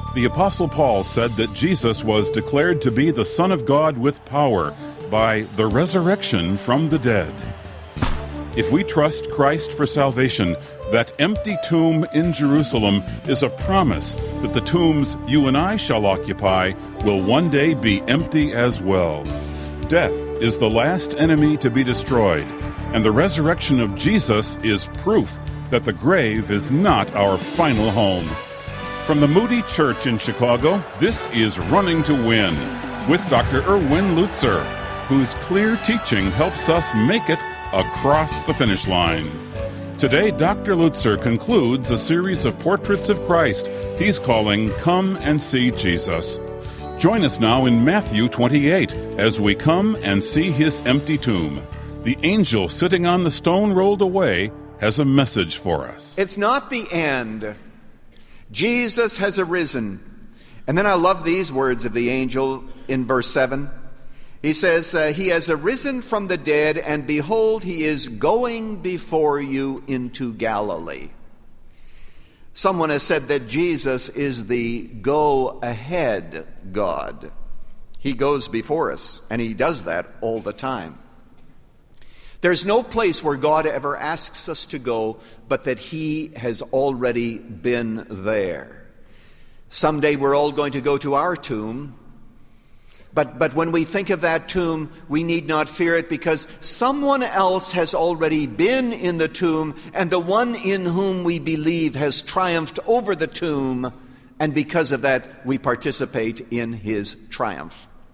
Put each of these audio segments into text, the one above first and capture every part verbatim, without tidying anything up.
The Apostle Paul said that Jesus was declared to be the Son of God with power by the resurrection from the dead. If we trust Christ for salvation, that empty tomb in Jerusalem is a promise that the tombs you and I shall occupy will one day be empty as well. Death is the last enemy to be destroyed, and the resurrection of Jesus is proof that the grave is not our final home. From the Moody Church in Chicago, this is Running to Win with Doctor Erwin Lutzer, whose clear teaching helps us make it across the finish line. Today, Doctor Lutzer concludes a series of portraits of Christ he's calling Come and See Jesus. Join us now in Matthew twenty-eight as we come and see his empty tomb. The angel sitting on the stone rolled away has a message for us. It's not the end. Jesus has arisen. And then I love these words of the angel in verse seven. He says, uh, He has arisen from the dead, and behold, He is going before you into Galilee. Someone has said that Jesus is the go-ahead God. He goes before us, and He does that all the time. There's no place where God ever asks us to go, but that He has already been there. Someday we're all going to go to our tomb. But, but when we think of that tomb, we need not fear it, because someone else has already been in the tomb, and the one in whom we believe has triumphed over the tomb, and because of that, we participate in His triumph.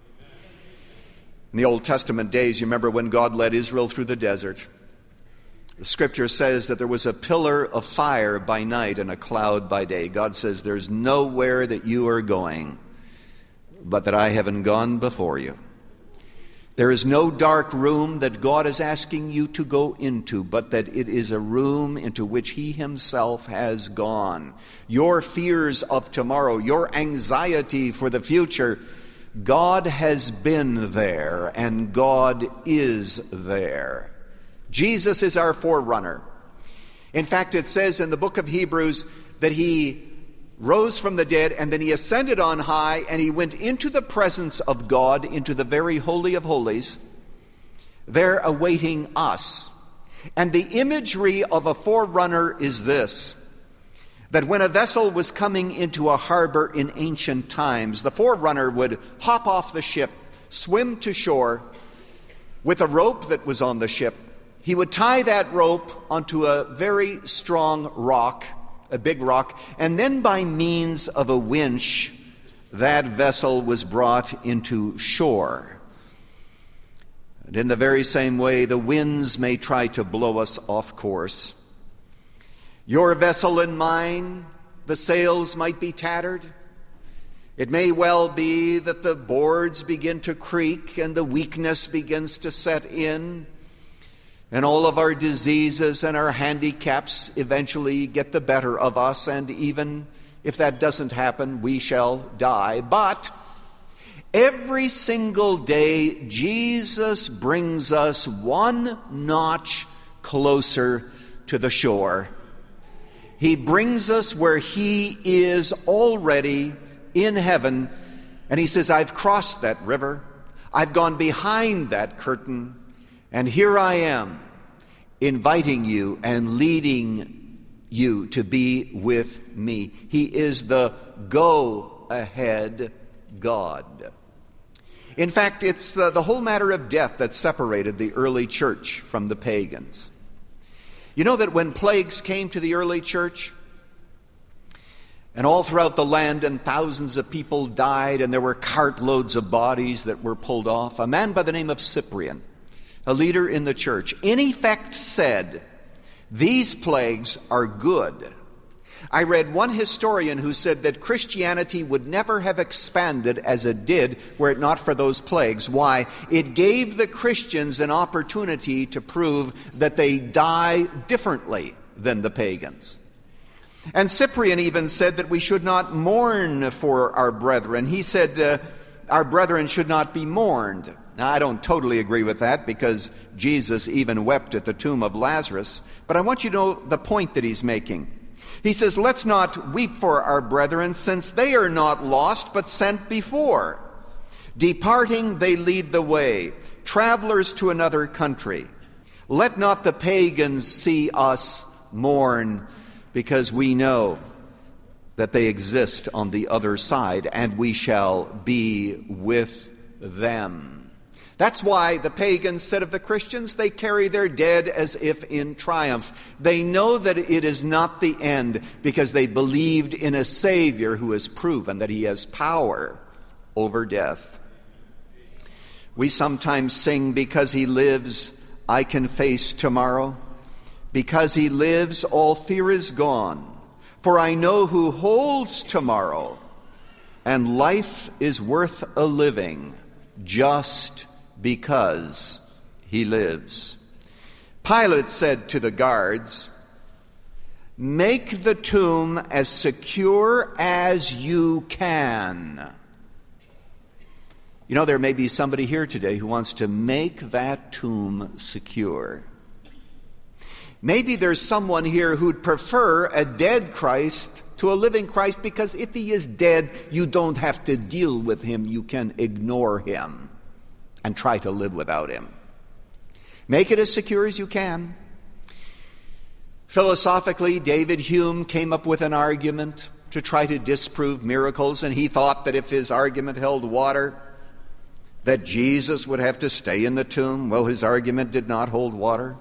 In the Old Testament days, you remember when God led Israel through the desert. The Scripture says that there was a pillar of fire by night and a cloud by day. God says, there's nowhere that you are going but that I haven't gone before you. There is no dark room that God is asking you to go into, but that it is a room into which He Himself has gone. Your fears of tomorrow, your anxiety for the future, God has been there, and God is there. Jesus is our forerunner. In fact, it says in the book of Hebrews that He rose from the dead, and then He ascended on high, and He went into the presence of God, into the very Holy of Holies, there awaiting us. And the imagery of a forerunner is this, that when a vessel was coming into a harbor in ancient times, the forerunner would hop off the ship, swim to shore with a rope that was on the ship. He would tie that rope onto a very strong rock, a big rock, and then by means of a winch, that vessel was brought into shore. And in the very same way, the winds may try to blow us off course. Your vessel and mine, the sails might be tattered. It may well be that the boards begin to creak and the weakness begins to set in. And all of our diseases and our handicaps eventually get the better of us. And even if that doesn't happen, we shall die. But every single day, Jesus brings us one notch closer to the shore. He brings us where He is already in heaven. And He says, I've crossed that river. I've gone behind that curtain. And here I am, inviting you and leading you to be with me. He is the go-ahead God. In fact, it's uh, the whole matter of death that separated the early church from the pagans. You know that when plagues came to the early church, and all throughout the land, and thousands of people died, and there were cartloads of bodies that were pulled off, a man by the name of Cyprian, a leader in the church, in effect said, these plagues are good. I read one historian who said that Christianity would never have expanded as it did were it not for those plagues. Why? It gave the Christians an opportunity to prove that they die differently than the pagans. And Cyprian even said that we should not mourn for our brethren. He said uh, our brethren should not be mourned. Now, I don't totally agree with that, because Jesus even wept at the tomb of Lazarus. But I want you to know the point that he's making. He says, let's not weep for our brethren, since they are not lost, but sent before. Departing, they lead the way, travelers to another country. Let not the pagans see us mourn, because we know that they exist on the other side, and we shall be with them. That's why the pagans said of the Christians, they carry their dead as if in triumph. They know that it is not the end, because they believed in a Savior who has proven that He has power over death. We sometimes sing, because He lives, I can face tomorrow. Because He lives, all fear is gone. For I know who holds tomorrow, and life is worth a living, just because He lives. Pilate said to the guards, make the tomb as secure as you can. You know, there may be somebody here today who wants to make that tomb secure. Maybe there's someone here who'd prefer a dead Christ to a living Christ, because if He is dead, you don't have to deal with Him. You can ignore Him and try to live without Him. Make it as secure as you can. Philosophically, David Hume came up with an argument to try to disprove miracles, and he thought that if his argument held water, that Jesus would have to stay in the tomb. Well, his argument did not hold water.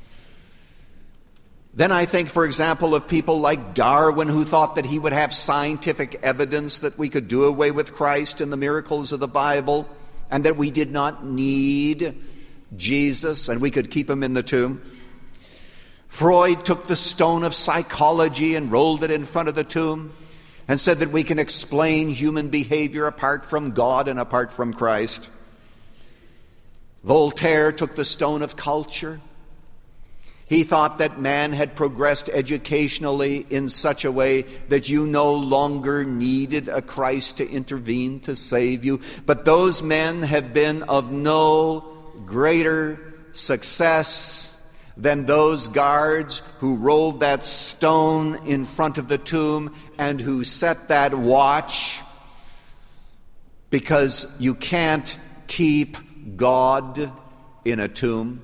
Then I think, for example, of people like Darwin, who thought that he would have scientific evidence that we could do away with Christ and the miracles of the Bible, and that we did not need Jesus, and we could keep Him in the tomb. Freud took the stone of psychology and rolled it in front of the tomb and said that we can explain human behavior apart from God and apart from Christ. Voltaire took the stone of culture. He thought that man had progressed educationally in such a way that you no longer needed a Christ to intervene to save you. But those men have been of no greater success than those guards who rolled that stone in front of the tomb and who set that watch, because you can't keep God in a tomb.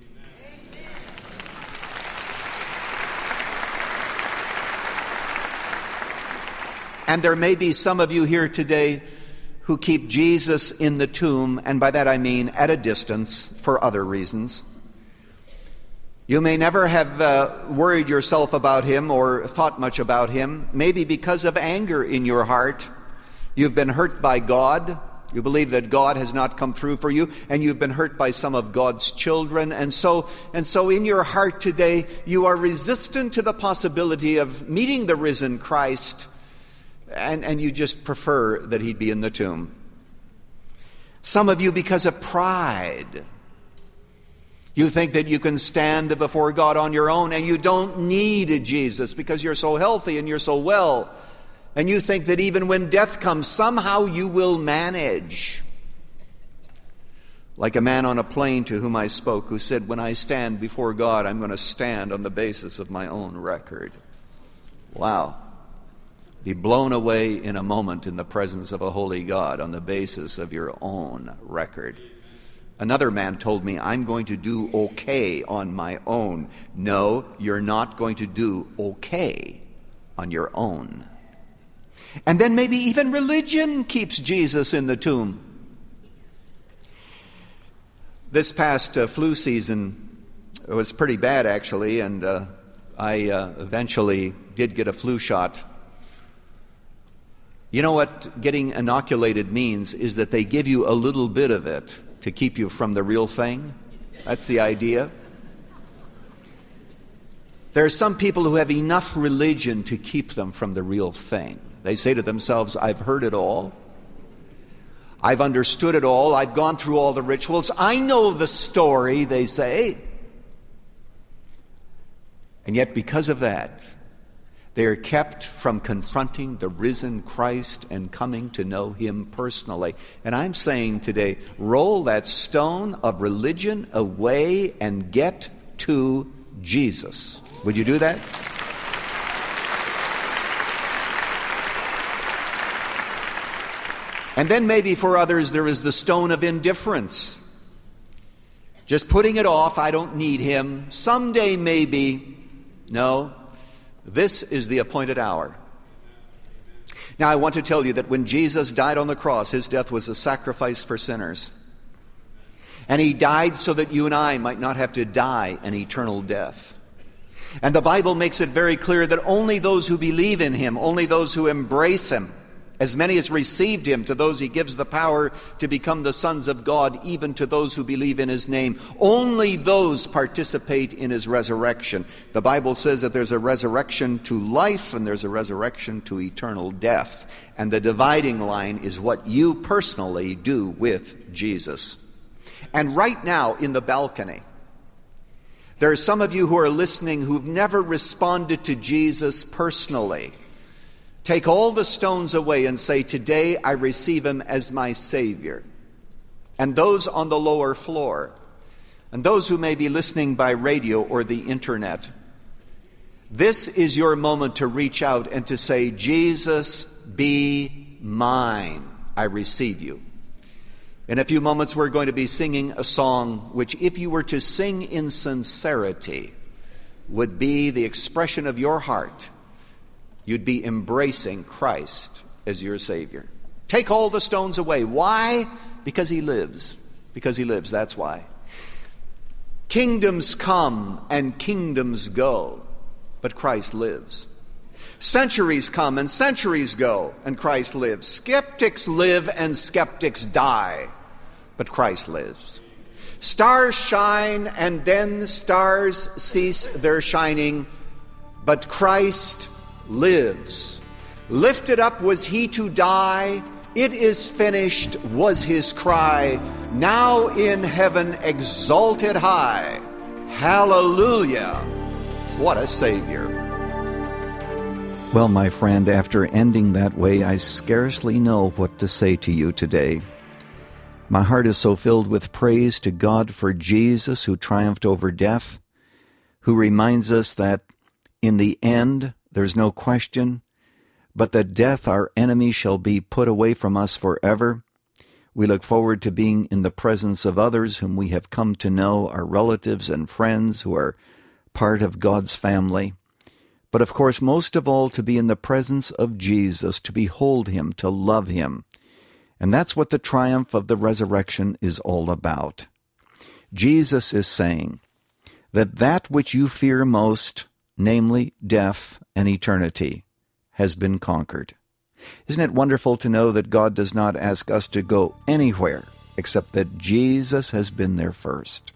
And there may be some of you here today who keep Jesus in the tomb, and by that I mean at a distance for other reasons. You may never have uh, worried yourself about Him or thought much about Him, maybe because of anger in your heart. You've been hurt by God. You believe that God has not come through for you, and you've been hurt by some of God's children. And so, and so in your heart today, you are resistant to the possibility of meeting the risen Christ, and, and you just prefer that He'd be in the tomb. Some of you, because of pride, you think that you can stand before God on your own, and you don't need Jesus because you're so healthy and you're so well. And you think that even when death comes, somehow you will manage. Like a man on a plane to whom I spoke, who said, when I stand before God, I'm going to stand on the basis of my own record. Wow. Be blown away in a moment in the presence of a holy God on the basis of your own record. Another man told me, I'm going to do okay on my own. No, you're not going to do okay on your own. And then maybe even religion keeps Jesus in the tomb. This past uh, flu season was pretty bad, actually, and uh, I uh, eventually did get a flu shot. You know what getting inoculated means is that they give you a little bit of it to keep you from the real thing. That's the idea. There are some people who have enough religion to keep them from the real thing. They say to themselves, I've heard it all. I've understood it all. I've gone through all the rituals. I know the story, they say. And yet because of that, they are kept from confronting the risen Christ and coming to know Him personally. And I'm saying today, roll that stone of religion away and get to Jesus. Would you do that? And then maybe for others there is the stone of indifference. Just putting it off, I don't need him. Someday maybe. No, this is the appointed hour. Now I want to tell you that when Jesus died on the cross, his death was a sacrifice for sinners. And he died so that you and I might not have to die an eternal death. And the Bible makes it very clear that only those who believe in him, only those who embrace him, as many as received him, to those he gives the power to become the sons of God, even to those who believe in his name. Only those participate in his resurrection. The Bible says that there's a resurrection to life and there's a resurrection to eternal death. And the dividing line is what you personally do with Jesus. And right now in the balcony, there are some of you who are listening who've never responded to Jesus personally. Take all the stones away and say, today I receive him as my Savior. And those on the lower floor, and those who may be listening by radio or the internet, this is your moment to reach out and to say, Jesus, be mine. I receive you. In a few moments we're going to be singing a song which, if you were to sing in sincerity, would be the expression of your heart. You'd be embracing Christ as your Savior. Take all the stones away. Why? Because he lives. Because he lives, that's why. Kingdoms come and kingdoms go, but Christ lives. Centuries come and centuries go, and Christ lives. Skeptics live and skeptics die, but Christ lives. Stars shine and then stars cease their shining, but Christ lives. Lifted up was he to die. It is finished was his cry. Now in heaven exalted high. Hallelujah. What a Savior. Well, my friend, after ending that way, I scarcely know what to say to you today. My heart is so filled with praise to God for Jesus, who triumphed over death, who reminds us that in the end, there's no question, but that death, our enemy, shall be put away from us forever. We look forward to being in the presence of others whom we have come to know, our relatives and friends who are part of God's family. But of course, most of all, to be in the presence of Jesus, to behold him, to love him. And that's what the triumph of the resurrection is all about. Jesus is saying that that which you fear most, namely death and eternity, has been conquered. Isn't it wonderful to know that God does not ask us to go anywhere except that Jesus has been there first?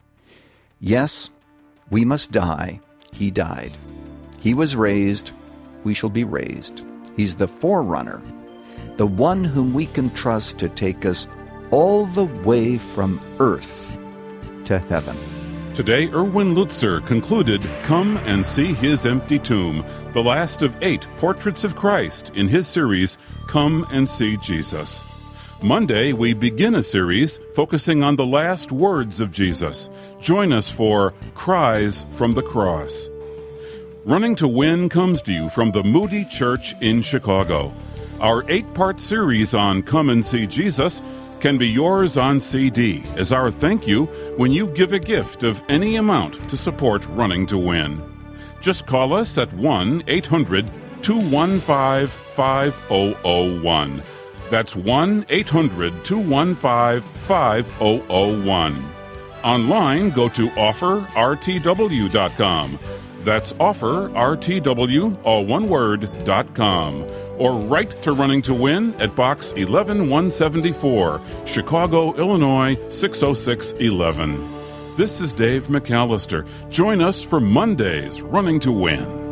Yes, we must die. He died. He was raised. We shall be raised. He's the forerunner, the one whom we can trust to take us all the way from earth to heaven. Today, Erwin Lutzer concluded Come and See His Empty Tomb, the last of eight portraits of Christ in his series, Come and See Jesus. Monday, we begin a series focusing on the last words of Jesus. Join us for Cries from the Cross. Running to Win comes to you from the Moody Church in Chicago. Our eight-part series on Come and See Jesus can be yours on C D as our thank you when you give a gift of any amount to support Running to Win. Just call us at one eight hundred two one five five zero zero one. That's one eight hundred two one five five zero zero one. Online, go to offer r t w dot com. That's offer r t w, all one word, dot com. Or write to Running to Win at Box eleven one seventy-four, Chicago, Illinois six oh six one one. This is Dave McAllister. Join us for Monday's Running to Win.